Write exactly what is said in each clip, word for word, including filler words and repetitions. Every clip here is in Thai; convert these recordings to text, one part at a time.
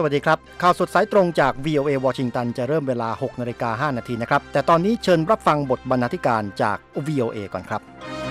วัสดีครับข่าวสดสายตรงจาก วี โอ เอ วอชิงตันจะเริ่มเวลา หกนาฬิกาห้านาทีนะครับแต่ตอนนี้เชิญรับฟังบทบรรณาธิการจาก วี โอ เอ ก่อนครับ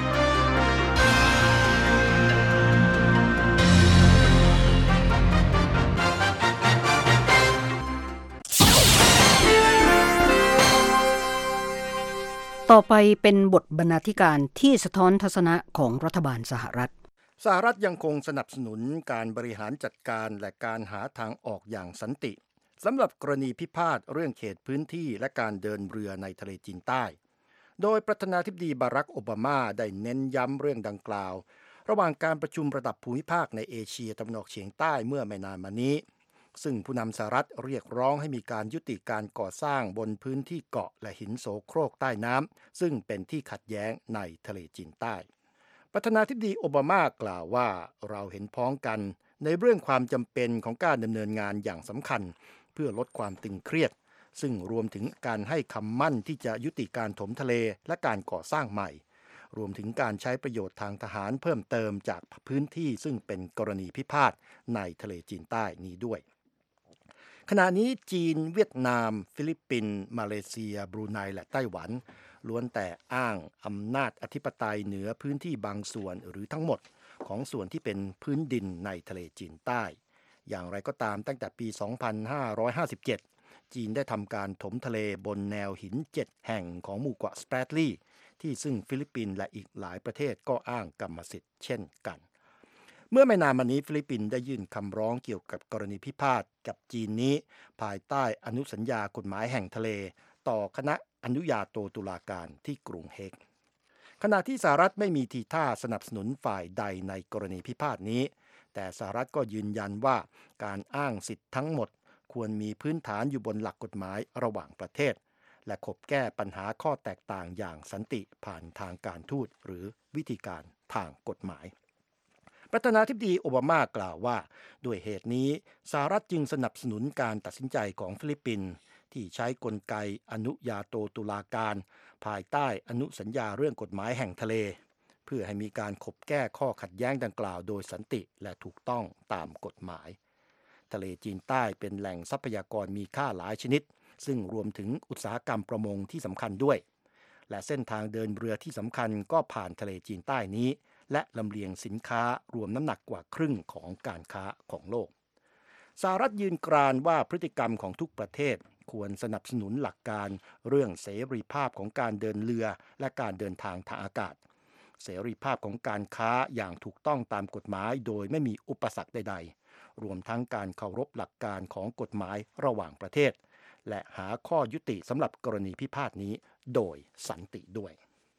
ต่อไปเป็นบทบรรณาธิการที่สะท้อนทัศนะของรัฐบาลสหรัฐสหรัฐยังคงสนับสนุนการบริหารจัดการและการหาทางออกอย่างสันติสำหรับกรณีพิพาทเรื่องเขตพื้นที่และการเดินเรือในทะเลจีนใต้โดยประธานาธิบดีบารักโอบามาได้เน้นย้ำเรื่องดังกล่าวระหว่างการประชุมระดับภูมิภาคในเอเชียตะวันออกเฉียงใต้เมื่อไม่นานมานี้ซึ่งผู้นำสหรัฐเรียกร้องให้มีการยุติการก่อสร้างบนพื้นที่เกาะและหินโสโครกใต้น้ำซึ่งเป็นที่ขัดแย้งในทะเลจีนใต้ประธานาธิบดีโอบามากล่าวว่าเราเห็นพ้องกันในเรื่องความจำเป็นของการดำเนินงานอย่างสำคัญเพื่อลดความตึงเครียดซึ่งรวมถึงการให้คำมั่นที่จะยุติการถมทะเลและการก่อสร้างใหม่รวมถึงการใช้ประโยชน์ทางทหารเพิ่มเติมจากพื้นที่ซึ่งเป็นกรณีพิพาทในทะเลจีนใต้นี้ด้วยขณะนี้จีนเวียดนามฟิลิปปินส์มาเลเซียบรูไนและไต้หวันล้วนแต่อ้างอำนาจอธิปไตยเหนือพื้นที่บางส่วนหรือทั้งหมดของส่วนที่เป็นพื้นดินในทะเลจีนใต้อย่างไรก็ตามตั้งแต่ปี สองพันห้าร้อยห้าสิบเจ็ด จีนได้ทำการถมทะเลบนแนวหินเจ็ดแห่งของหมู่เกาะสแปรดลีย์ที่ซึ่งฟิลิปปินส์และอีกหลายประเทศก็อ้างกรรมสิทธิ์เช่นกันเมื่อไม่นานมานี้ฟิลิปปินส์ได้ยื่นคำร้องเกี่ยวกับกรณีพิพาทกับจีนนี้ภายใต้อนุสัญญากฎหมายแห่งทะเลต่อคณะอนุญาโตตุลาการที่กรุงเฮกขณะที่สหรัฐไม่มีทีท่าสนับสนุนฝ่ายใดในกรณีพิพาทนี้แต่สหรัฐก็ยืนยันว่าการอ้างสิทธิ์ทั้งหมดควรมีพื้นฐานอยู่บนหลักกฎหมายระหว่างประเทศและขบแก้ปัญหาข้อแตกต่างอย่างสันติผ่านทางการทูตหรือวิธีการทางกฎหมายประธานาธิบดีโอบามากล่าวว่าด้วยเหตุนี้สหรัฐจึงสนับสนุนการตัดสินใจของฟิลิปปินส์ที่ใช้กลไกอนุญาโตตุลาการภายใต้อนุสัญญาเรื่องกฎหมายแห่งทะเลเพื่อให้มีการขบแก้ข้อขัดแย้งดังกล่าวโดยสันติและถูกต้องตามกฎหมายทะเลจีนใต้เป็นแหล่งทรัพยากรมีค่าหลายชนิดซึ่งรวมถึงอุตสาหกรรมประมงที่สำคัญด้วยและเส้นทางเดินเรือที่สำคัญก็ผ่านทะเลจีนใต้นี้และลำเลียงสินค้ารวมน้ำหนักกว่าครึ่งของการค้าของโลกสหรัฐยืนกรานว่าพฤติกรรมของทุกประเทศควรสนับสนุนหลักการเรื่องเสรีภาพของการเดินเรือและการเดินทางทางอากาศเสรีภาพของการค้าอย่างถูกต้องตามกฎหมายโดยไม่มีอุปสรรคใดๆรวมทั้งการเคารพหลักการของกฎหมายระหว่างประเทศและหาข้อยุติสำหรับกรณีพิพาทนี้โดยสันติด้วย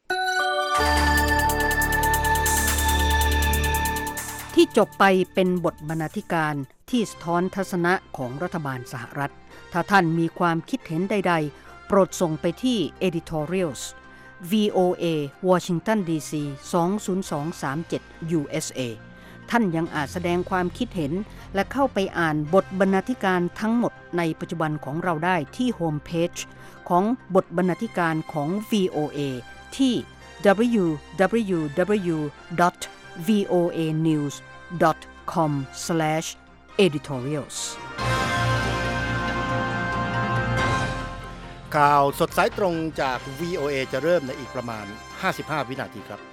ที่จบไปเป็นบทบรรณาธิการที่สะท้อนทัศนะของรัฐบาลสหรัฐถ้าท่านมีความคิดเห็นใดๆโปรดส่งไปที่ editorials วี โอ เอ Washington ดี ซี สอง ศูนย์ สอง สาม เจ็ด ยู เอส เอ ท่านยังอาจแสดงความคิดเห็นและเข้าไปอ่านบทบรรณาธิการทั้งหมดในปัจจุบันของเราได้ที่โฮมเพจของบทบรรณาธิการของ วี โอ เอ ที่ ดับเบิลยู ดับเบิลยู ดับเบิลยู ดอท วี โอ เอ นิวส์ ดอท คอม สแลช เอดิทอเรียลส์ข่าวสดสายตรงจาก วี โอ เอ จะเริ่มในอีกประมาณห้าสิบห้าวินาทีครับ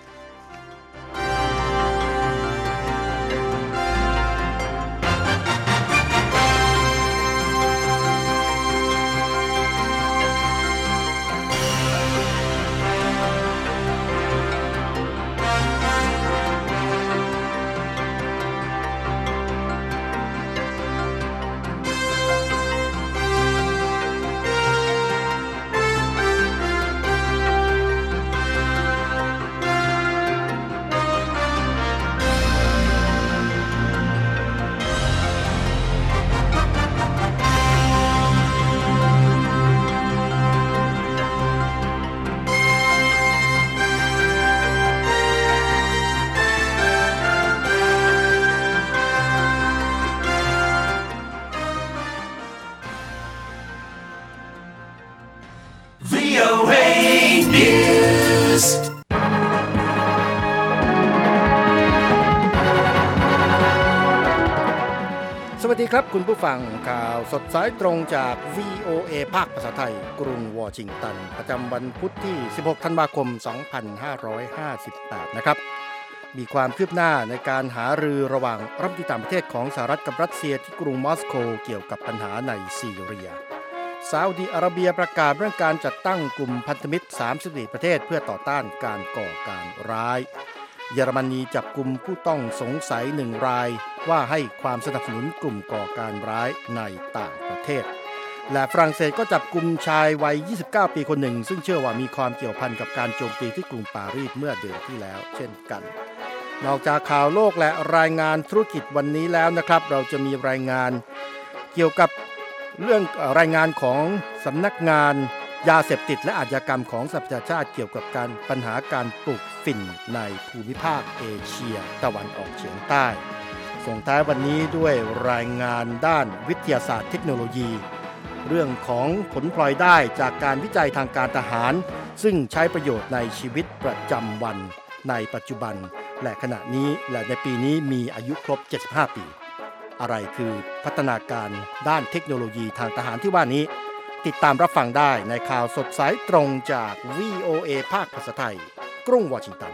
สวัวัสดีครับคุณผู้ฟังข่าวสดสายตรงจาก วี โอ เอ ภาคภาษาไทยกรุงวอชิงตันประจำวันพุธที่สิบหกธันวาคมสองพันห้าร้อยห้าสิบแปดนะครับมีความคืบหน้าในการหารือระหว่างรัฐมนตรีต่างประเทศของสหรัฐกับรัสเซียที่กรุงมอสโกเกี่ยวกับปัญหาในซีเรียซาอุดิอาระเบียประกาศเรื่องการจัดตั้งกลุ่มพันธมิตรสามสิบสี่ประเทศเพื่อต่อต้านการก่อการร้ายเยอรมนีจับกุมผู้ต้องสงสัยหนึ่งรายว่าให้ความสนับสนุนกลุ่มก่อการร้ายในต่างประเทศและฝรั่งเศสก็จับกุมชายวัยยี่สิบเก้าปีคนหนึ่งซึ่งเชื่อว่ามีความเกี่ยวพันกับการโจมตีที่กรุงปารีสเมื่อเดือนที่แล้วเช่นกันนอกจากข่าวโลกและรายงานธุรกิจวันนี้แล้วนะครับเราจะมีรายงานเกี่ยวกับเรื่องรายงานของสำนักงานยาเสพติดและอาชญากรรมของสหประชาชาติเกี่ยวกับการปัญหาการปลูกฝิ่นในภูมิภาคเอเชียตะวันออกเฉียงใต้ส่งท้ายวันนี้ด้วยรายงานด้านวิทยาศาสตร์เทคโนโลยีเรื่องของผลพลอยได้จากการวิจัยทางการทหารซึ่งใช้ประโยชน์ในชีวิตประจำวันในปัจจุบันและขณะนี้และในปีนี้มีอายุครบเจ็ดสิบห้าปีอะไรคือพัฒนาการด้านเทคโนโลยีทางทหารที่ว่านี้ติดตามรับฟังได้ในข่าวสดสายตรงจาก วี โอ เอ ภาคภาษาไทยกรุงวอชิงตัน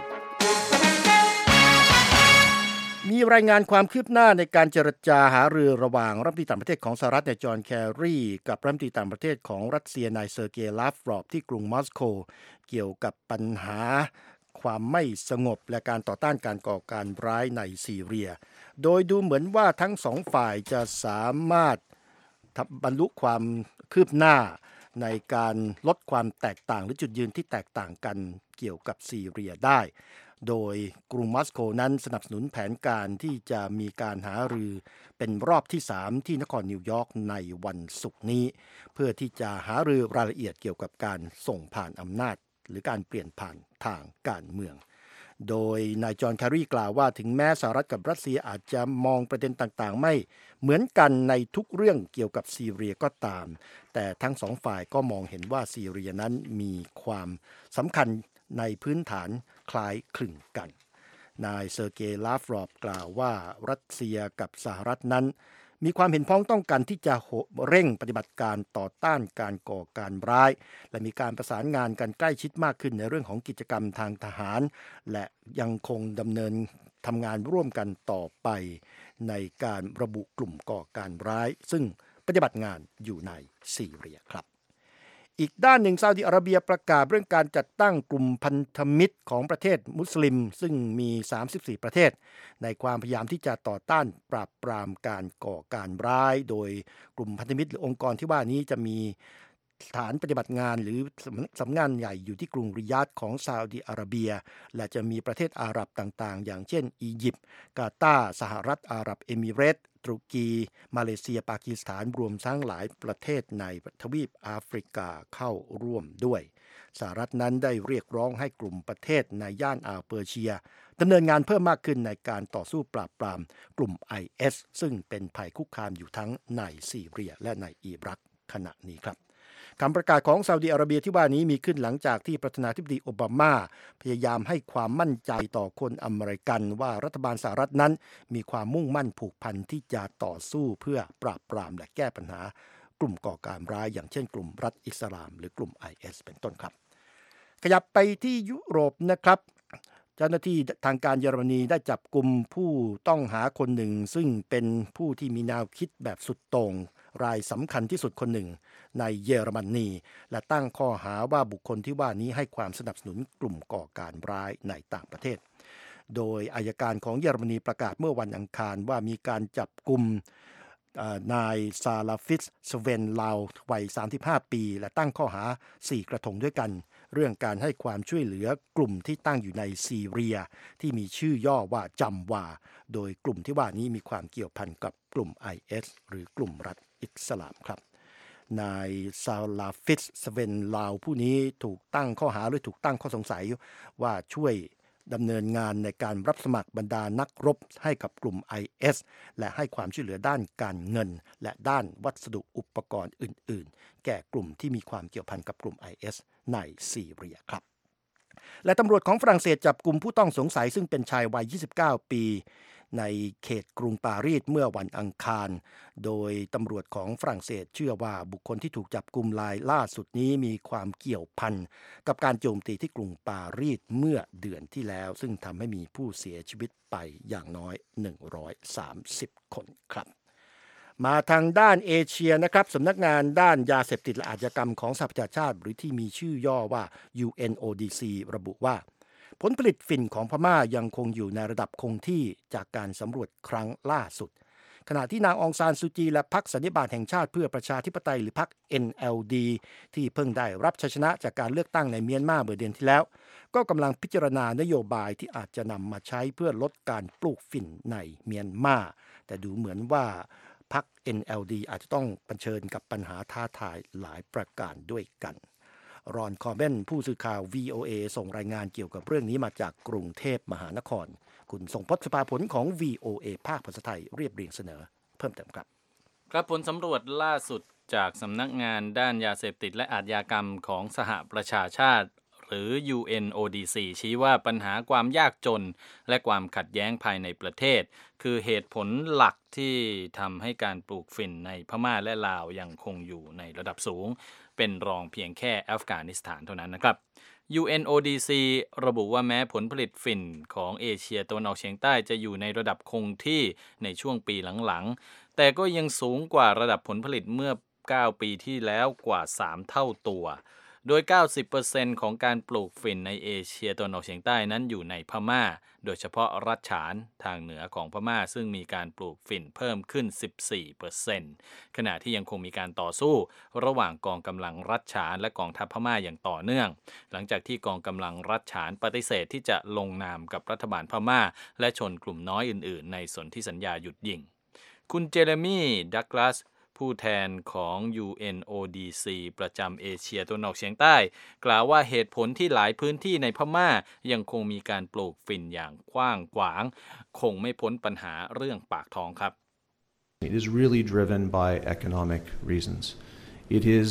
มีรายงานความคืบหน้าในการเจรจาหารือระหว่างรัฐมนตรีต่างประเทศของสหรัฐนายจอห์นแครีกับรัฐมนตรีต่างประเทศของรัสเซียนายเซอร์เกย์ลาฟรอฟที่กรุงมอสโกเกี่ยวกับปัญหาความไม่สงบและการต่อต้านการก่อการร้ายในซีเรียโดยดูเหมือนว่าทั้งสองฝ่ายจะสามารถบรรลุความคืบหน้าในการลดความแตกต่างหรือจุดยืนที่แตกต่างกันเกี่ยวกับซีเรียได้โดยกรุงมอสโกนั้นสนับสนุนแผนการที่จะมีการหารือเป็นรอบที่สามที่นครนิวยอร์กในวันศุกร์นี้เพื่อที่จะหารือรายละเอียดเกี่ยวกับการส่งผ่านอำนาจหรือการเปลี่ยนผ่านทางการเมืองโดยนายจอห์นแครีกล่าวว่าถึงแม้สหรัฐกับรัสเซียอาจจะมองประเด็นต่างๆไม่เหมือนกันในทุกเรื่องเกี่ยวกับซีเรียก็ตามแต่ทั้งสองฝ่ายก็มองเห็นว่าซีเรียนั้นมีความสำคัญในพื้นฐานคล้ายคลึงกันนายเซอร์เกย์ลาฟรอฟกล่าวว่ารัสเซียกับสหรัฐนั้นมีความเห็นพ้องต้องกันที่จะเร่งปฏิบัติการต่อต้านการก่อการร้ายและมีการประสานงานกันใกล้ชิดมากขึ้นในเรื่องของกิจกรรมทางทหารและยังคงดำเนินทำงานร่วมกันต่อไปในการระบุกลุ่มก่อการร้ายซึ่งปฏิบัติงานอยู่ในซีเรียครับอีกด้านหนึ่งซาอุดิอาระเบียประกาศเรื่องการจัดตั้งกลุ่มพันธมิตรของประเทศมุสลิมซึ่งมีสามสิบสี่ประเทศในความพยายามที่จะต่อต้านปราบปรามการก่อการร้ายโดยกลุ่มพันธมิตรหรือองค์กรที่ว่านี้จะมีฐานปฏิบัติงานหรือสำนักงานใหญ่อยู่ที่กรุงริยาดของซาอุดิอาระเบียและจะมีประเทศอาหรับต่างๆอย่างเช่นอียิปต์กาตาร์สหรัฐอาหรับเอมิเรตส์ตุรกีมาเลเซียปากีสถานรวมทั้งหลายประเทศในทวีปแอฟริกาเข้าร่วมด้วยสหรัฐนั้นได้เรียกร้องให้กลุ่มประเทศในย่านอ่าวเปอร์เซียดำเนินงานเพิ่มมากขึ้นในการต่อสู้ปราบปรามกลุ่ม ไอ เอส ซึ่งเป็นภัยคุกคามอยู่ทั้งในซีเรียและในอิรักขณะนี้ครับคำประกาศของซาอุดิอาระเบียที่ว่านี้มีขึ้นหลังจากที่ประธานาธิบดีโอบามาพยายามให้ความมั่นใจต่อคนอเมริกันว่ารัฐบาลสหรัฐนั้นมีความมุ่งมั่นผูกพันที่จะต่อสู้เพื่อปราบปรามและแก้ปัญหากลุ่มก่อการร้ายอย่างเช่นกลุ่มรัฐอิสลามหรือกลุ่ม ไอ เอส เป็นต้นครับขยับไปที่ยุโรปนะครับเจ้าหน้าที่ทางการเยอรมนีได้จับกุมผู้ต้องหาคนหนึ่งซึ่งเป็นผู้ที่มีแนวคิดแบบสุดโต่งรายสำคัญที่สุดคนหนึ่งในเยอรมนีและตั้งข้อหาว่าบุคคลที่ว่านี้ให้ความสนับสนุนกลุ่มก่อการร้ายในต่างประเทศโดยอัยการของเยอรมนีประกาศเมื่อวันอังคารว่ามีการจับกุมนายซาลาฟิสสเวนลาววัยสามสิบห้าปีและตั้งข้อหาสี่กระทงด้วยกันเรื่องการให้ความช่วยเหลือกลุ่มที่ตั้งอยู่ในซีเรียที่มีชื่อย่อว่าจัมวาโดยกลุ่มที่ว่านี้มีความเกี่ยวพันกับกลุ่ม ไอ เอส หรือกลุ่มรัฐอิสลามครับนายซาลาฟิสสเวนลาวผู้นี้ถูกตั้งข้อหาหรือถูกตั้งข้อสงสัยว่าช่วยดำเนินงานในการรับสมัครบรรดานักรบให้กับกลุ่ม ไอ เอส และให้ความช่วยเหลือด้านการเงินและด้านวัสดุอุปกรณ์อื่นๆแก่กลุ่มที่มีความเกี่ยวพันกับกลุ่ม ไอ เอส ในซีเรียครับและตำรวจของฝรั่งเศสจับกลุ่มผู้ต้องสงสัยซึ่งเป็นชายวัยยี่สิบเก้าปีในเขตกรุงปารีสเมื่อวันอังคารโดยตำรวจของฝรั่งเศสเชื่อว่าบุคคลที่ถูกจับกุมรายล่าสุดนี้มีความเกี่ยวพันกับการโจมตีที่กรุงปารีสเมื่อเดือนที่แล้วซึ่งทำให้มีผู้เสียชีวิตไปอย่างน้อยหนึ่งร้อยสามสิบคนครับมาทางด้านเอเชียนะครับสำนักงานด้านยาเสพติดและอาชญากรรมของสหประชาชาติหรือที่มีชื่อย่อว่า ยู เอ็น โอ ดี ซี ระบุว่าผลผลิตฝิ่นของพม่ายังคงอยู่ในระดับคงที่จากการสำรวจครั้งล่าสุดขณะที่นางองซานซูจีและพรรคสันนิบาตแห่งชาติเพื่อประชาธิปไตยหรือพรรค เอ็น แอล ดี ที่เพิ่งได้รับชัยชนะจากการเลือกตั้งในเมียนมาเมื่อเดือนที่แล้วก็กำลังพิจารณานโยบายที่อาจจะนำมาใช้เพื่อลดการปลูกฝิ่นในเมียนมาแต่ดูเหมือนว่าพรรค เอ็น แอล ดี อาจจะต้องเผชิญกับปัญหาท้าทายหลายประการด้วยกันรอนคอร์เบนผู้สื่อข่าว วี โอ เอ ส่งรายงานเกี่ยวกับเรื่องนี้มาจากกรุงเทพมหานครคุณทรงพจน์ สภาผลของ วี โอ เอ ภาคภาษาไทยเรียบเรียงเสนอเพิ่มเติมครับครับผลสำรวจล่าสุดจากสำนักงานด้านยาเสพติดและอาชญากรรมของสหประชาชาติหรือ ยู เอ็น โอ ดี ซี ชี้ว่าปัญหาความยากจนและความขัดแย้งภายในประเทศคือเหตุผลหลักที่ทำให้การปลูกฝิ่นในพม่าและลาวยังคงอยู่ในระดับสูงเป็นรองเพียงแค่อัฟกานิสถานเท่านั้นนะครับ ยู เอ็น โอ ดี ซี ระบุว่าแม้ผลผลิตฝิ่นของเอเชียตะวันออกเฉียงใต้จะอยู่ในระดับคงที่ในช่วงปีหลังๆแต่ก็ยังสูงกว่าระดับผลผลิตเมื่อเก้าปีที่แล้วกว่าสามเท่าตัวโดย เก้าสิบเปอร์เซ็นต์ ของการปลูกฝิ่นในเอเชียตะวันออกเฉียงใต้นั้นอยู่ในพม่าโดยเฉพาะรัฐฉานทางเหนือของพม่าซึ่งมีการปลูกฝิ่นเพิ่มขึ้น สิบสี่เปอร์เซ็นต์ ขณะที่ยังคงมีการต่อสู้ระหว่างกองกำลังรัฐฉานและกองทัพพม่าอย่างต่อเนื่องหลังจากที่กองกำลังรัฐฉานปฏิเสธที่จะลงนามกับรัฐบาลพม่าและชนกลุ่มน้อยอื่นๆในสนธิสัญญาหยุดยิงคุณเจเรมี่ดักลาสผู้แทนของ ยู เอ็น โอ ดี ซี ประจำเอเชียตะวันออกเฉียงใต้กล่าวว่าเหตุผลที่หลายพื้นที่ในพม่ายังคงมีการปลูกฝิ่นอย่างกว้างขวางคงไม่พ้นปัญหาเรื่องปากท้องครับ It is really driven by economic reasons. It is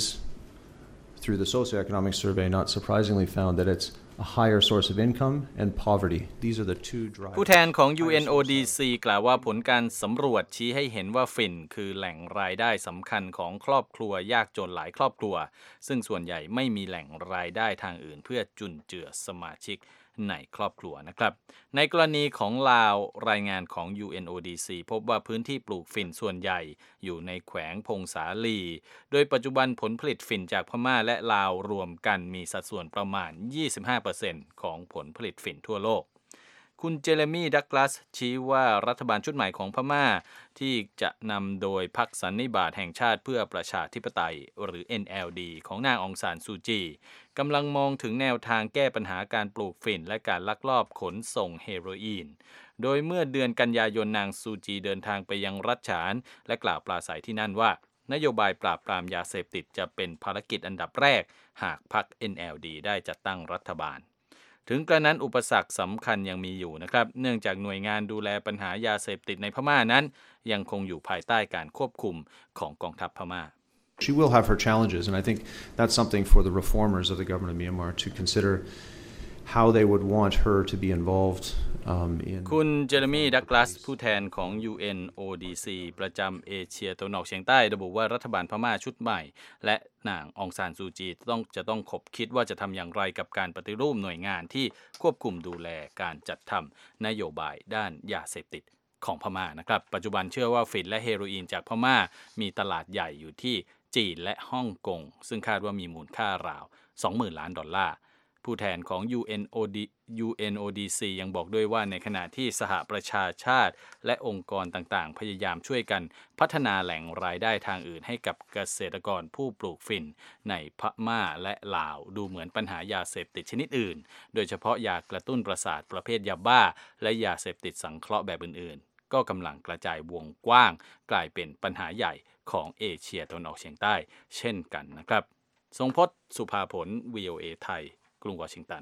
through the socioeconomic survey not surprisingly found that it's a higher source of income and poverty. These are the two drivers. ผู้แทนของ ยู เอ็น โอ ดี ซี กล่าวว่าผลการสำรวจชี้ให้เห็นว่าฝิ่นคือแหล่งรายได้สำคัญของครอบครัวยากจนหลายครอบครัวซึ่งส่วนใหญ่ไม่มีแหล่งรายได้ทางอื่นเพื่อจุนเจือสมาชิกในครอบครัวนะครับในกรณีของลาวรายงานของ ยู เอ็น โอ ดี ซี พบว่าพื้นที่ปลูกฝิ่นส่วนใหญ่อยู่ในแขวงพงสาลีโดยปัจจุบันผลผลิตฝิ่นจากพม่าและลาวรวมกันมีสัดส่วนประมาณ ยี่สิบห้าเปอร์เซ็นต์ ของผลผลิตฝิ่นทั่วโลกคุณเจเรมี่ดักลาสชี้ว่ารัฐบาลชุดใหม่ของพม่าที่จะนำโดยพรรคสันนิบาตแห่งชาติเพื่อประชาธิปไตยหรือ เอ็น แอล ดี ของนางองซานซูจีกำลังมองถึงแนวทางแก้ปัญหาการปลูกฝิ่นและการลักลอบขนส่งเฮโรอีนโดยเมื่อเดือนกันยายนนางซูจีเดินทางไปยังรัฐฉานและกล่าวปราศัยที่นั่นว่านโยบายปราบปรามยาเสพติดจะเป็นภารกิจอันดับแรกหากพรรค เอ็น แอล ดี ได้จัดตั้งรัฐบาลถึงกระนั้นอุปสรรคสำคัญยังมีอยู่นะครับเนื่องจากหน่วยงานดูแลปัญหายาเสพติดในพม่านั้นยังคงอยู่ภายใต้การควบคุมของกองทัพพม่า She will have her challenges, and I think that's something for the reformers of the government of Myanmar to consider how they would want her to be involved um, in คุณเจเรมี่ดักลาสผู้แทนของ ยู เอ็น โอ ดี ซี ประจำเอเชียตะวันออกเฉียงใต้ระบุว่ารัฐบาลพม่าชุดใหม่และนางองซานซูจีต้องจะต้องคบคิดว่าจะทำอย่างไรกับการปฏิรูปหน่วยงานที่ควบคุมดูแลการจัดทำนโยบายด้านยาเสพติดของพม่านะครับปัจจุบันเชื่อว่าฝิ่นและเฮโรอีนจากพม่ามีตลาดใหญ่อยู่ที่จีนและฮ่องกงซึ่งคาดว่ามีมูลค่าราว สองหมื่น ล้านดอลลาร์ผู้แทนของ ยู เอ็น โอ ดี ยู เอ็น โอ ดี ซี ยังบอกด้วยว่าในขณะที่สหประชาชาติและองค์กรต่างๆพยายามช่วยกันพัฒนาแหล่งรายได้ทางอื่นให้กับเกษตรกรผู้ปลูกฝิ่นในพม่าและลาวดูเหมือนปัญหายาเสพติดชนิดอื่นโดยเฉพาะยากระตุ้นประสาทประเภทยาบ้าและยาเสพติดสังเคราะห์แบบอื่นๆก็กำลังกระจายวงกว้างกลายเป็นปัญหาใหญ่ของเอเชียตะวันออกเฉียงใต้เช่นกันนะครับทรงพจน์ สุภาผล วี โอ เอ ไทยกรุงวอชิงตัน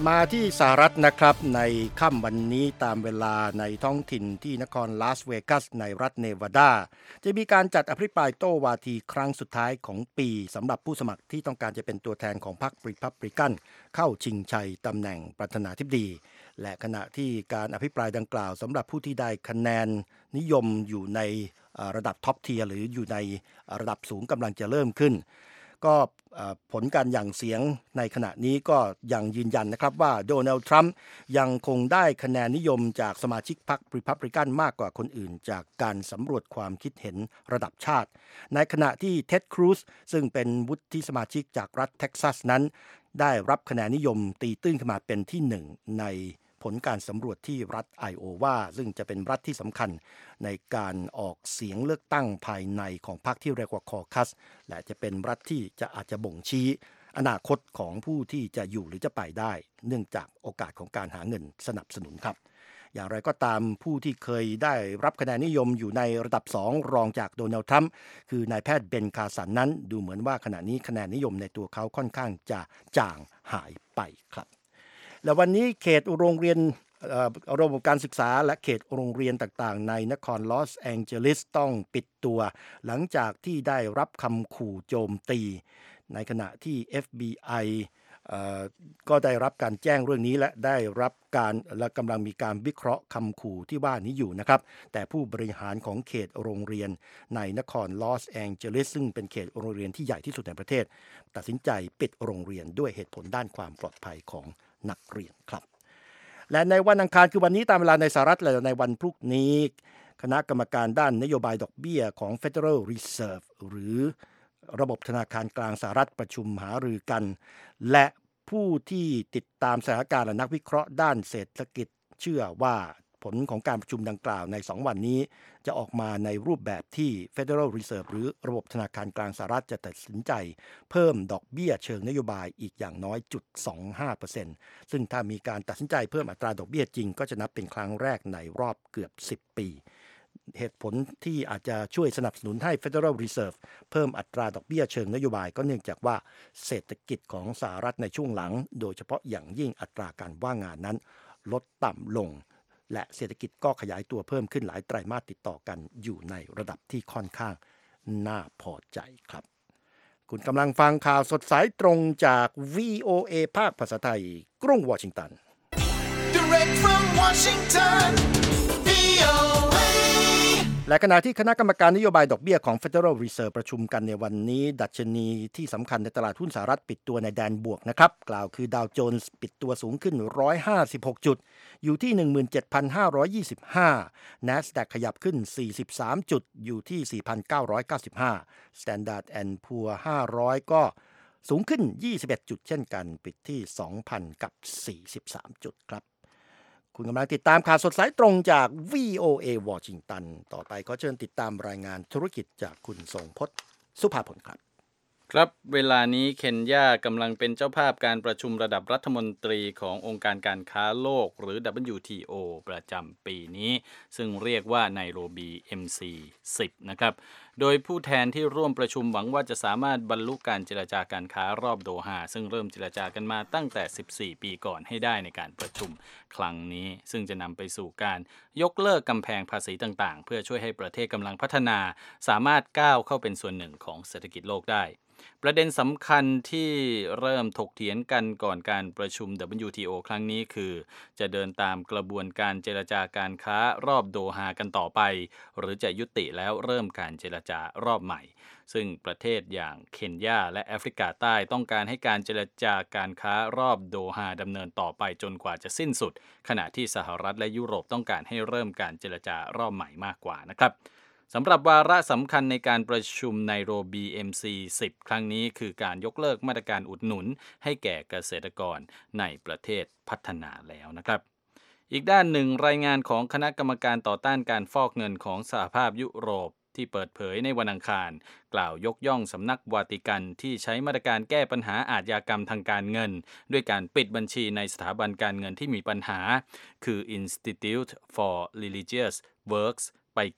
มาที่สหรัฐนะครับในค่ำวันนี้ตามเวลาในท้องถิ่นที่นครลาสเวกัสในรัฐเนวาดาจะมีการจัดอภิปรายโต้วาทีครั้งสุดท้ายของปีสำหรับผู้สมัครที่ต้องการจะเป็นตัวแทนของพรรครีพับลิกันเข้าชิงชัยตำแหน่งประธานาธิบดีและขณะที่การอภิปรายดังกล่าวสำหรับผู้ที่ได้คะแนนนิยมอยู่ในระดับท็อปเทียร์หรืออยู่ในระดับสูงกำลังจะเริ่มขึ้นก็ผลการหยั่งเสียงในขณะนี้ก็ยังยืนยันนะครับว่าโดนัลด์ทรัมป์ยังคงได้คะแนนนิยมจากสมาชิกพรรครีพับลิกันมากกว่าคนอื่นจากการสำรวจความคิดเห็นระดับชาติในขณะที่เท็ดครูซซึ่งเป็นวุฒิสมาชิกจากรัฐเท็กซัสนั้นได้รับคะแนนนิยมตีตื้นขึ้นมาเป็นที่หนึ่งในผลการสำรวจที่รัฐไอโอวาซึ่งจะเป็นรัฐที่สำคัญในการออกเสียงเลือกตั้งภายในของพรรคที่เรียกว่าคอคัสและจะเป็นรัฐที่จะอาจจะบ่งชี้อนาคตของผู้ที่จะอยู่หรือจะไปได้เนื่องจากโอกาสของการหาเงินสนับสนุนครับอย่างไรก็ตามผู้ที่เคยได้รับคะแนนนิยมอยู่ในระดับสองรองจากโดนัลด์ทรัมป์คือนายแพทย์เบนคาสันนั้นดูเหมือนว่าขณะนี้คะแนนนิยมในตัวเขาค่อนข้างจะจางหายไปครับและวันนี้เขตโรงเรียนระบบการศึกษาและเขตโรงเรียนต่างๆในนครลอสแองเจลิสต้องปิดตัวหลังจากที่ได้รับคำขู่โจมตีในขณะที่ เอฟ บี ไอ ก็ได้รับการแจ้งเรื่องนี้และได้รับการและกำลังมีการวิเคราะห์คำขู่ที่ว่านี้อยู่นะครับแต่ผู้บริหารของเขตโรงเรียนในนครลอสแองเจลิสซึ่งเป็นเขตโรงเรียนที่ใหญ่ที่สุดในประเทศตัดสินใจปิดโรงเรียนด้วยเหตุผลด้านความปลอดภัยของนักเรียนครับและในวันอังคารคือวันนี้ตามเวลาในสหรัฐและในวันพรุ่งนี้คณะกรรมการด้านนโยบายดอกเบี้ยของ Federal Reserve หรือระบบธนาคารกลางสหรัฐประชุมหารือกันและผู้ที่ติดตามสถานการณ์และนักวิเคราะห์ด้านเศรษฐกิจเชื่อว่าผลของการประชุมดังกล่าวในสองวันนี้จะออกมาในรูปแบบที่ Federal Reserve หรือระบบธนาคารกลางสหรัฐจะตัดสินใจเพิ่มดอกเบี้ยเชิงนโยบายอีกอย่างน้อย ศูนย์จุดสองห้าเปอร์เซ็นต์ ซึ่งถ้ามีการตัดสินใจเพิ่มอัตราดอกเบี้ยจริงก็จะนับเป็นครั้งแรกในรอบเกือบสิบปีเหตุผลที่อาจจะช่วยสนับสนุนให้ Federal Reserve เพิ่มอัตราดอกเบี้ยเชิงนโยบายก็เนื่องจากว่าเศรษฐกิจของสหรัฐในช่วงหลังโดยเฉพาะอย่างยิ่งอัตราการว่างงานนั้นลดต่ำลงและเศรษฐกิจก็ขยายตัวเพิ่มขึ้นหลายไตรมาสติดต่อกันอยู่ในระดับที่ค่อนข้างน่าพอใจครับคุณกำลังฟังข่าวสดสายตรงจาก วี โอ เอ ภาคภาษาไทยกรุงวอชิงตัน Direct from Washington วี โอ เอ และขณะที่คณะกรรมการนโยบายดอกเบี้ยของ Federal Reserve ประชุมกันในวันนี้ดัชนีที่สำคัญในตลาดหุ้นสหรัฐปิดตัวในแดนบวกนะครับกล่าวคือดาวโจนส์ปิดตัวสูงขึ้นหนึ่งร้อยห้าสิบหกจุดอยู่ที่ หนึ่งหมื่นเจ็ดพันห้าร้อยยี่สิบห้า NASDAQ ขยับขึ้นสี่สิบสามจุดอยู่ที่ สี่พันเก้าร้อยเก้าสิบห้า Standard แอนด์ Poor ห้าร้อยก็สูงขึ้นยี่สิบเอ็ดจุดเช่นกันปิดที่ สองพันสี่สิบสามจุดครับคุณกำลังติดตามข่าวสดสายตรงจาก วี โอ เอ วอชิงตันต่อไปก็เชิญติดตามรายงานธุรกิจจากคุณทรงพจน์สุภาพลครับครับเวลานี้เคนยากำลังเป็นเจ้าภาพการประชุมระดับรัฐมนตรีขององค์การการค้าโลกหรือ ดับเบิลยู ที โอ ประจำปีนี้ซึ่งเรียกว่าไนโรบี เอ็ม ซี สิบ นะครับโดยผู้แทนที่ร่วมประชุมหวังว่าจะสามารถบรรลุการเจรจาการค้ารอบโดฮาซึ่งเริ่มเจรจากันมาตั้งแต่สิบสี่ปีก่อนให้ได้ในการประชุมครั้งนี้ซึ่งจะนำไปสู่การยกเลิกกำแพงภาษีต่างๆเพื่อช่วยให้ประเทศกำลังพัฒนาสามารถก้าวเข้าเป็นส่วนหนึ่งของเศรษฐกิจโลกได้ประเด็นสำคัญที่เริ่มถกเถียงกันก่อนการประชุม ดับเบิลยู ที โอ ครั้งนี้คือจะเดินตามกระบวนการเจรจาการค้ารอบโดฮากันต่อไปหรือจะยุติแล้วเริ่มการเจรจารอบใหม่ซึ่งประเทศอย่างเคนยาและแอฟริกาใต้ต้องการให้การเจรจาการค้ารอบโดฮาดำเนินต่อไปจนกว่าจะสิ้นสุดขณะที่สหรัฐและยุโรปต้องการให้เริ่มการเจรจารอบใหม่มากกว่านะครับสำหรับวาระสำคัญในการประชุมไนโรบี เอ็ม ซี สิบ ครั้งนี้คือการยกเลิกมาตรการอุดหนุนให้แก่เกษตรกรในประเทศพัฒนาแล้วนะครับอีกด้านหนึ่งรายงานของคณะกรรมการต่อต้านการฟอกเงินของสหภาพยุโรปที่เปิดเผยในวันอังคารกล่าวยกย่องสำนักวาติกันที่ใช้มาตรการแก้ปัญหาอาชญากรรมทางการเงินด้วยการปิดบัญชีในสถาบันการเงินที่มีปัญหาคือ Institute for Religious Works ไปเกือบ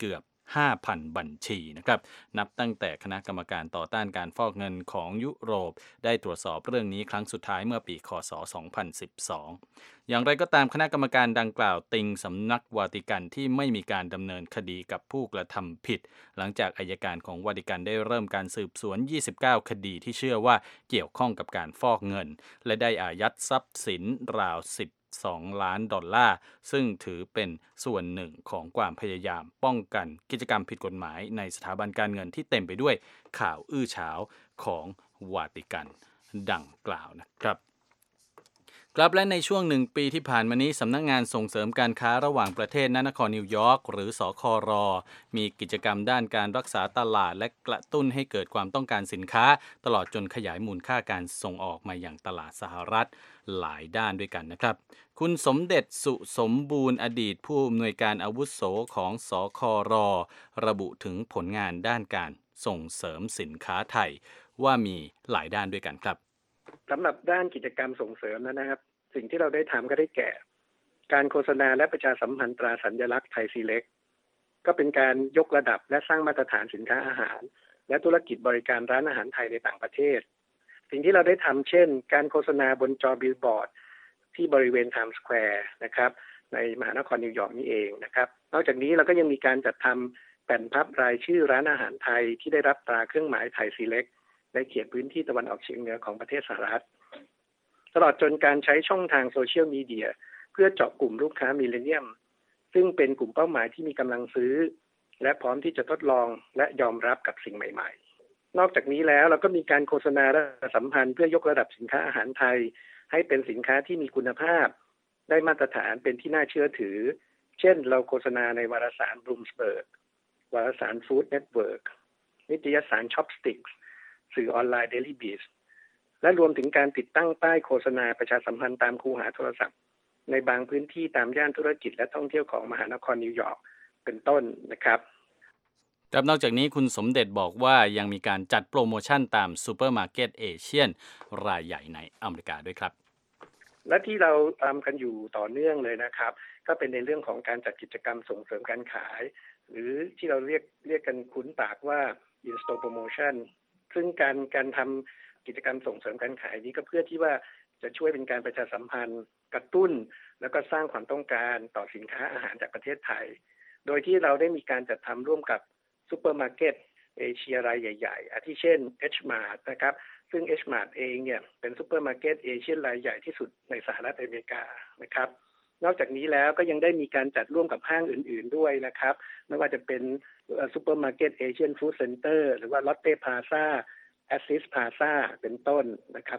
ห้าพัน บัญชีนะครับนับตั้งแต่คณะกรรมการต่อต้านการฟอกเงินของยุโรปได้ตรวจสอบเรื่องนี้ครั้งสุดท้ายเมื่อปีคศสองพันสิบสองอย่างไรก็ตามคณะกรรมการดังกล่าวติงสำนักวาติกันที่ไม่มีการดำเนินคดีกับผู้กระทำผิดหลังจากอัยการของวาติกันได้เริ่มการสืบสวนยี่สิบเก้าคดีที่เชื่อว่าเกี่ยวข้องกับการฟอกเงินและได้อายัดทรัพย์สินราวสิบสองล้านดอลลาร์ซึ่งถือเป็นส่วนหนึ่งของความพยายามป้องกันกิจกรรมผิดกฎหมายในสถาบันการเงินที่เต็มไปด้วยข่าวอื้อฉาวของวาติกันดังกล่าวนะครับครับและในช่วงหนึ่งปีที่ผ่านมานี้สำนักงานส่งเสริมการค้าระหว่างประเทศณนครนิวยอร์กหรือสคร.มีกิจกรรมด้านการรักษาตลาดและกระตุ้นให้เกิดความต้องการสินค้าตลอดจนขยายมูลค่าการส่งออกมาอย่างตลาดสหรัฐหลายด้านด้วยกันนะครับคุณสมเด็จสุสมบูรณ์อดีตผู้อำนวยการอาวุโสของสคร.ระบุถึงผลงานด้านการส่งเสริมสินค้าไทยว่ามีหลายด้านด้วยกันครับสำหรับด้านกิจกรรมส่งเสริมนะครับสิ่งที่เราได้ทำก็ได้แก่การโฆษณาและประชาสัมพันธ์ตราสัญลักษณ์ไทยซีเล็กก็เป็นการยกระดับและสร้างมาตรฐานสินค้าอาหารและธุรกิจบริการร้านอาหารไทยในต่างประเทศสิ่งที่เราได้ทำเช่นการโฆษณาบนจอบิลบอร์ดที่บริเวณไทม์สแควร์นะครับในมหานครนิวยอร์กนี่เองนะครับนอกจากนี้เราก็ยังมีการจัดทำแผ่นพับรายชื่อร้านอาหารไทยที่ได้รับตราเครื่องหมายไทยซีเล็กในเขตพื้นที่ตะวันออกเฉียงเหนือของประเทศสหรัฐตลอดจนการใช้ช่องทางโซเชียลมีเดียเพื่อเจาะกลุ่มลูกค้ามิลเลนเนียมซึ่งเป็นกลุ่มเป้าหมายที่มีกำลังซื้อและพร้อมที่จะทดลองและยอมรับกับสิ่งใหม่ๆนอกจากนี้แล้วเราก็มีการโฆษณาและสัมพันธ์เพื่อยกระดับสินค้าอาหารไทยให้เป็นสินค้าที่มีคุณภาพได้มาตรฐานเป็นที่น่าเชื่อถือเช่นเราโฆษณาในวารสารบลูมสเบิร์กวารสารฟู้ดเน็ตเวิร์กนิตยสารช็อปสติ๊กสื่อออนไลน์เดลี่บีสและรวมถึงการติดตั้งป้ายโฆษณาประชาสัมพันธ์ตามคูหาโทรศัพท์ในบางพื้นที่ตามย่านธุรกิจและท่องเที่ยวของมหานครนิวยอร์กเป็นต้นนะครับครับนอกจากนี้คุณสมเด็จบอกว่ายังมีการจัดโปรโมชั่นตามซูเปอร์มาร์เก็ตเอเชียนรายใหญ่ในอเมริกาด้วยครับและที่เราทำกันอยู่ต่อเนื่องเลยนะครับก็เป็นในเรื่องของการจัดกิจกรรมส่งเสริมการขายหรือที่เราเรียกเรียกกันคุ้นปากว่า in-store promotion ซึ่งการการทำกิจกรรมส่งเสริมการขายนี้ก็เพื่อที่ว่าจะช่วยเป็นการประชาสัมพันธ์กระตุ้นแล้วก็สร้างความต้องการต่อสินค้าอาหารจากประเทศไทยโดยที่เราได้มีการจัดทำร่วมกับซูเปอร์มาร์เก็ตเอเชียรายใหญ่ๆอาทิเช่น H Mart นะครับซึ่ง H Mart เองเนี่ยเป็นซูเปอร์มาร์เก็ตเอเชียรายใหญ่ที่สุดในสหรัฐอเมริกานะครับนอกจากนี้แล้วก็ยังได้มีการจัดร่วมกับห้างอื่นๆด้วยนะครับไม่ว่าจะเป็นซูเปอร์มาร์เก็ตเอเชียนฟู้ดเซ็นเตอร์หรือว่าลอตเต้พลาซ่าแอสซิสพลาซ่าเป็นต้นนะครับ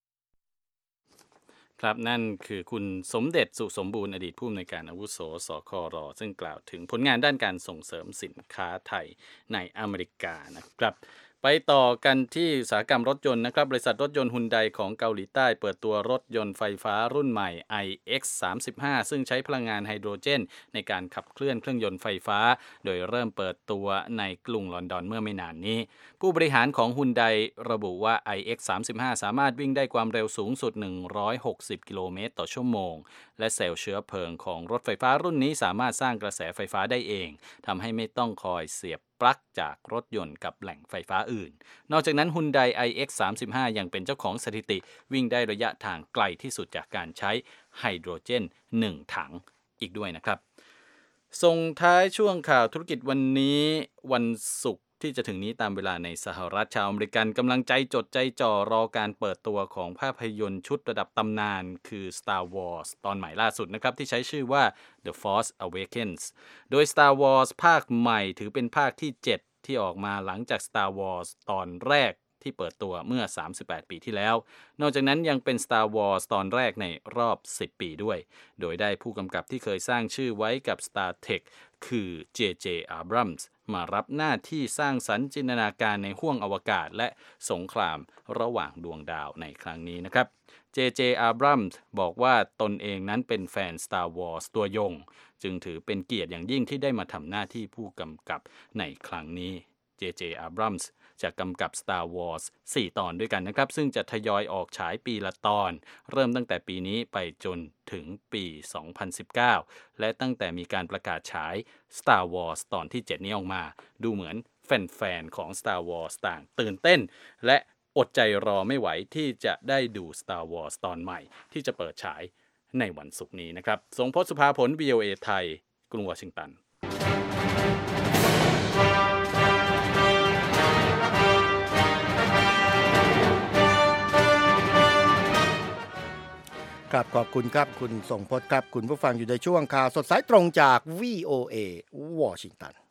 ครับนั่นคือคุณสมเด็จสุสมบูรณ์อดีตผู้อำนวยการอาวุโสสคร.ซึ่งกล่าวถึงผลงานด้านการส่งเสริมสินค้าไทยในอเมริกานะครับไปต่อกันที่อุตสาหกรรมรถยนต์นะครับบริษัทรถยนต์ฮุนไดของเกาหลีใต้เปิดตัวรถยนต์ไฟฟ้ารุ่นใหม่ ไอ เอ็กซ์ สามสิบห้า ซึ่งใช้พลังงานไฮโดรเจนในการขับเคลื่อนเครื่องยนต์ไฟฟ้าโดยเริ่มเปิดตัวในกรุงลอนดอนเมื่อไม่นานนี้ผู้บริหารของฮุนไดระบุว่า ไอ เอ็กซ์ สามสิบห้า สามารถวิ่งได้ความเร็วสูงสุดหนึ่งร้อยหกสิบกิโลเมตรต่อชั่วโมงและเซลล์เชื้อเพลิงของรถไฟฟ้ารุ่นนี้สามารถสร้างกระแสไฟฟ้าได้เองทำให้ไม่ต้องคอยเสียบปลั๊กจากรถยนต์กับแหล่งไฟฟ้าอื่นนอกจากนั้น Hyundai ไอ เอ็กซ์ สามสิบห้า ยังเป็นเจ้าของสถิติวิ่งได้ระยะทางไกลที่สุดจากการใช้ไฮโดรเจนหนึ่งถังอีกด้วยนะครับส่งท้ายช่วงข่าวธุรกิจวันนี้วันศุกร์ที่จะถึงนี้ตามเวลาในสหรัฐชาวอเมริกันกำลังใจจดใจจ่อรอการเปิดตัวของภาพยนตร์ชุดระดับตำนานคือ Star Wars ตอนใหม่ล่าสุดนะครับที่ใช้ชื่อว่า The Force Awakens โดย Star Wars ภาคใหม่ถือเป็นภาคที่เจ็ดที่ออกมาหลังจาก Star Wars ตอนแรกที่เปิดตัวเมื่อสามสิบแปดปีที่แล้วนอกจากนั้นยังเป็น Star Wars ตอนแรกในรอบสิบปีด้วยโดยได้ผู้กำกับที่เคยสร้างชื่อไว้กับ Star Trek คือ เจ เจ Abrams มารับหน้าที่สร้างสรรค์จินตนาการในห้วงอวกาศและสงครามระหว่างดวงดาวในครั้งนี้นะครับ เจ เจ Abrams บอกว่าตนเองนั้นเป็นแฟน Star Wars ตัวยงจึงถือเป็นเกียรติอย่างยิ่งที่ได้มาทำหน้าที่ผู้กำกับในครั้งนี้เจ เจ Abrams จะกำกับ Star Wars สี่ ตอนด้วยกันนะครับซึ่งจะทยอยออกฉายปีละตอนเริ่มตั้งแต่ปีนี้ไปจนถึงปี สองพันสิบเก้า และตั้งแต่มีการประกาศฉาย Star Wars ตอนที่ เจ็ด นี้ออกมาดูเหมือนแฟนๆของ Star Wars ต่างตื่นเต้นและอดใจรอไม่ไหวที่จะได้ดู Star Wars ตอนใหม่ที่จะเปิดฉายในวันศุกร์นี้นะครับทรงพจน์ สุภาผล วี โอ เอ ไทยกรุงวอชิงตันครับขอบคุณครับคุณทรงพจน์ครับคุณผู้ฟังอยู่ในช่วงข่าวสดสายตรงจาก วี โอ เอ วอชิงตัน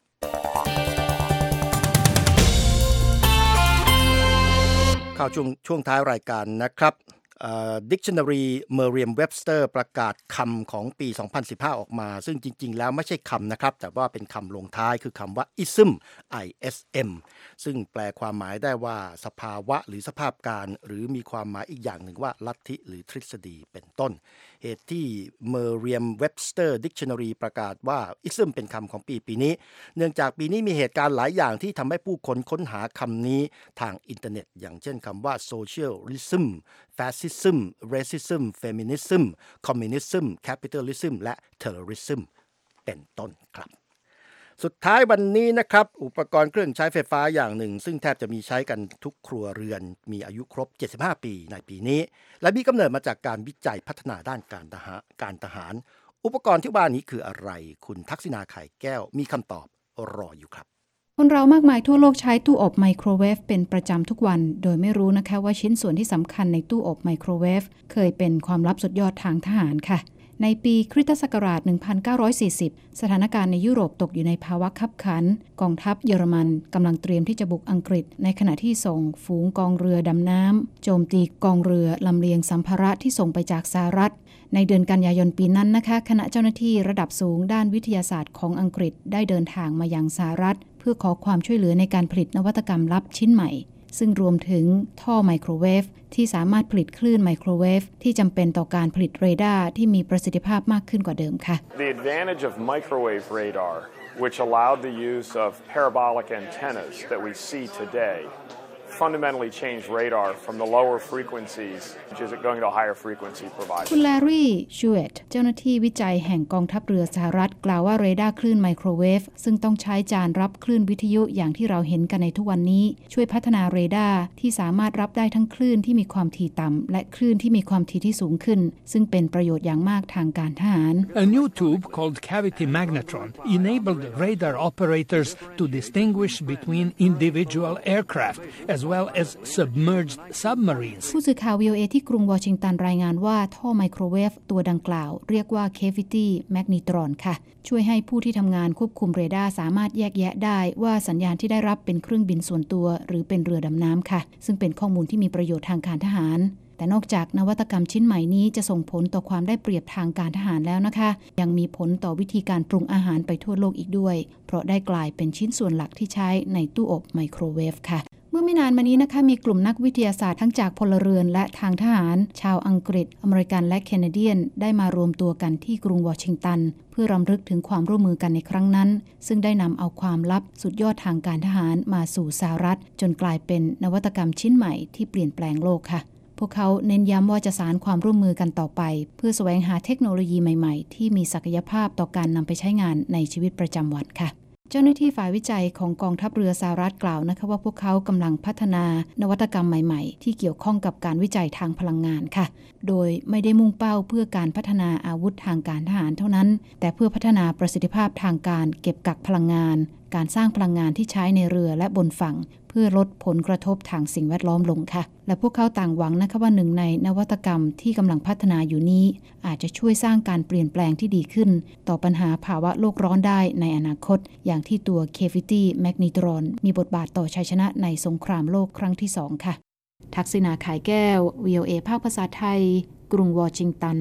ข่าวช่วงช่วงท้ายรายการนะครับ uh, Dictionary Merriam-Webster ประกาศคำของปี สองพันสิบห้า ออกมาซึ่งจริงๆแล้วไม่ใช่คำนะครับแต่ว่าเป็นคำลงท้ายคือคำว่า ism I S M ซึ่งแปลความหมายได้ว่าสภาวะหรือสภาพการหรือมีความหมายอีกอย่างหนึ่งว่าลัทธิหรือทฤษฎีเป็นต้นเหตุที่ Merriam-Webster Dictionary ประกาศว่า ism เป็นคำของปีปีนี้เนื่องจากปีนี้มีเหตุการณ์หลายอย่างที่ทำให้ผู้คนค้นหาคำนี้ทางอินเทอร์เน็ตอย่างเช่นคำว่า socialism fascism racism feminism communism capitalism และ terrorism เป็นต้นครับสุดท้ายวันนี้นะครับอุปกรณ์เครื่องใช้ไฟฟ้าอย่างหนึ่งซึ่งแทบจะมีใช้กันทุกครัวเรือนมีอายุครบเจ็ดสิบห้าปีในปีนี้และมีกำเนิดมาจากการวิจัยพัฒนาด้านการทหารการทหารอุปกรณ์ที่ว่านี้คืออะไรคุณทักษิณาไข่แก้วมีคำตอบรออยู่ครับคนเรามากมายทั่วโลกใช้ตู้อบไมโครเวฟเป็นประจำทุกวันโดยไม่รู้นะคะว่าชิ้นส่วนที่สำคัญในตู้อบไมโครเวฟเคยเป็นความลับสุดยอดทางทหารค่ะในปีคริสตศักราช หนึ่งพันเก้าร้อยสี่สิบ สถานการณ์ในยุโรปตกอยู่ในภาวะคับขันกองทัพเยอรมันกำลังเตรียมที่จะบุกอังกฤษในขณะที่ส่งฝูงกองเรือดำน้ำโจมตีกองเรือลำเลียงสัมภาระที่ส่งไปจากสหรัฐในเดือนกันยายนปีนั้นนะคะคณะเจ้าหน้าที่ระดับสูงด้านวิทยาศาสตร์ของอังกฤษได้เดินทางมายังสหรัฐเพื่อขอความช่วยเหลือในการผลิตนวัตกรรมลับชิ้นใหม่ซึ่งรวมถึงท่อไมโครเวฟที่สามารถผลิตคลื่นไมโครเวฟที่จำเป็นต่อการผลิตเรดาร์ที่มีประสิทธิภาพมากขึ้นกว่าเดิมค่ะ The advantage of microwave radar, which allowed the use of parabolic antennas that we see today, fundamentally changed radar from the lower frequencies, which is going to a higher frequency provider. คุณแลรี่ชูเวตเจ้าหน้าที่วิจัยแห่งกองทัพเรือสหรัฐกล่าวว่าเรดาร์คลื่นไมโครเวฟซึ่งต้องใช้จานรับคลื่นวิทยุอย่างที่เราเห็นกันในทุกวันนี้ช่วยพัฒนาเรดาร์ที่สามารถรับได้ทั้งคลื่นที่มีความถี่ต่ำและคลื่นที่มีความถี่ที่สูงขึ้นซึ่งเป็นประโยชน์อย่างมากทางการทหาร A new tube called cavity magnetron enabled radar operators to distinguish between individual aircraft as well as submerged submarines ผู้สื่อข่าว วี โอ เอ ที่กรุงวอชิงตันรายงานว่าท่อไมโครเวฟตัวดังกล่าวเรียกว่า cavity magnetron ค่ะช่วยให้ผู้ที่ทำงานควบคุมเรดาร์สามารถแยกแยะได้ว่าสัญญาณที่ได้รับเป็นเครื่องบินส่วนตัวหรือเป็นเรือดำน้ำค่ะซึ่งเป็นข้อมูลที่มีประโยชน์ทางการทหารแต่นอกจากนวัตกรรมชิ้นใหม่นี้จะส่งผลต่อความได้เปรียบทางการทหารแล้วนะคะยังมีผลต่อวิธีการปรุงอาหารไปทั่วโลกอีกด้วยเพราะได้กลายเป็นชิ้นส่วนหลักที่ใช้ในตู้อบไมโครเวฟค่ะเมื่อไม่นานมานี้นะคะมีกลุ่มนักวิทยาศาสตร์ทั้งจากพลเรือนและทางทหารชาวอังกฤษอเมริกันและแคนาเดียนได้มารวมตัวกันที่กรุงวอชิงตันเพื่อรำลึกถึงความร่วมมือกันในครั้งนั้นซึ่งได้นำเอาความลับสุดยอดทางการทหารมาสู่สหรัฐจนกลายเป็นนวัตกรรมชิ้นใหม่ที่เปลี่ยนแปลงโลกค่ะพวกเขาเน้นย้ำว่าจะสานความร่วมมือกันต่อไปเพื่อแสวงหาเทคโนโลยีใหม่ๆที่มีศักยภาพต่อการนำไปใช้งานในชีวิตประจำวันค่ะเจ้าหน้าที่ฝ่ายวิจัยของกองทัพเรือสหรัฐกล่าวนะคะว่าพวกเขากำลังพัฒนานวัตกรรมใหม่ๆที่เกี่ยวข้องกับการวิจัยทางพลังงานค่ะโดยไม่ได้มุ่งเป้าเพื่อการพัฒนาอาวุธทางการทหารเท่านั้นแต่เพื่อพัฒนาประสิทธิภาพทางการเก็บกักพลังงานการสร้างพลังงานที่ใช้ในเรือและบนฝั่งเพื่อลดผลกระทบทางสิ่งแวดล้อมลงค่ะและพวกเขาต่างหวังนะคะว่าหนึ่งในนวัตกรรมที่กำลังพัฒนาอยู่นี้อาจจะช่วยสร้างการเปลี่ยนแปลงที่ดีขึ้นต่อปัญหาภาวะโลกร้อนได้ในอนาคตอย่างที่ตัว cavity magnetron มีบทบาทต่อชัยชนะในสงครามโลกครั้งที่สองค่ะทักษิณา ขายแก้ว วี โอ เอ ภาคภาษาไทยกรุงวอชิงตัน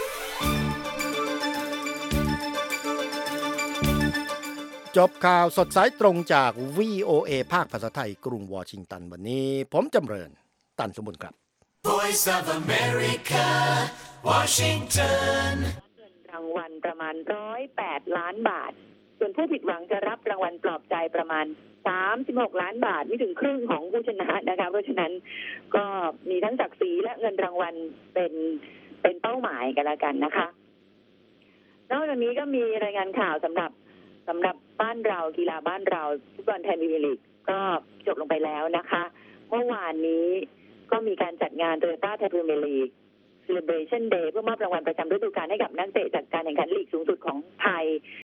จบข่าวสดสายตรงจาก วี โอ เอ ภาคภาษาไทยกรุงวอชิงตันวันนี้ผมจำเริญตันสมบูรณ์ครับ Voice of America Washington เงินรางวัลประมาณหนึ่งร้อยแปดล้านบาทส่วนผู้ผิดหวังจะรับรางวัลปลอบใจประมาณสามสิบหกล้านบาทไม่ถึงครึ่งของผู้ชนะนะคะเพราะฉะนั้นก็มีทั้งศักดิ์ศรีและเงินรางวัลเป็นเป็นเป้าหมายกันแล้วกันนะคะนอกจากนี้ก็มีรายงานข่าวสำหรับสำหรับบ้านเรากีฬาบ้านเราฟุตบอลไทยพรีเมียร์ลีกก็จบลงไปแล้วนะคะเมื่อวานนี้ก็มีการจัดงานโตโยต้าไทยพรีเมียร์ลีก Celebration Day เพื่อมอบรางวัลประจำฤดูกาลให้กับนักเตะจากการแข่งขันลีกสูงสุดของไทย